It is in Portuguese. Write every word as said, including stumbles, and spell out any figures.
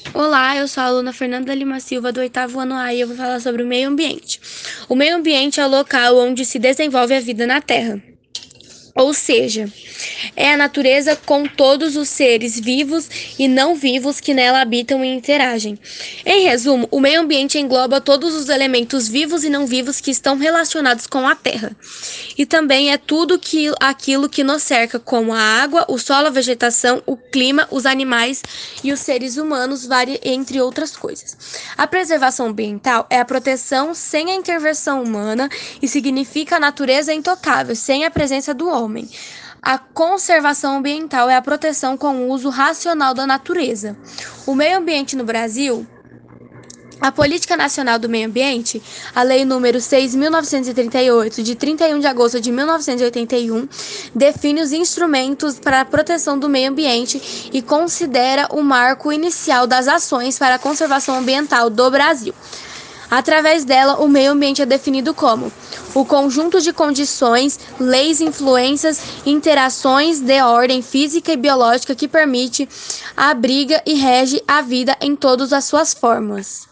Olá, eu sou a aluna Fernanda Lima Silva, do oitavo ano A, e eu vou falar sobre o meio ambiente. O meio ambiente é o local onde se desenvolve a vida na Terra. Ou seja, é a natureza com todos os seres vivos e não vivos que nela habitam e interagem. Em resumo, o meio ambiente engloba todos os elementos vivos e não vivos que estão relacionados com a Terra. E também é tudo que, aquilo que nos cerca, como a água, o solo, a vegetação, o clima, os animais e os seres humanos, entre outras coisas. A preservação ambiental é a proteção sem a intervenção humana e significa a natureza intocável, sem a presença do homem. A conservação ambiental é a proteção com o uso racional da natureza. O meio ambiente no Brasil. A Política Nacional do Meio Ambiente, a Lei número seis mil novecentos e trinta e oito, de trinta e um de agosto de mil novecentos e oitenta e um, define os instrumentos para a proteção do meio ambiente e considera o marco inicial das ações para a conservação ambiental do Brasil. Através dela, o meio ambiente é definido como o conjunto de condições, leis, influências, interações de ordem física e biológica que permite, abriga e rege a vida em todas as suas formas.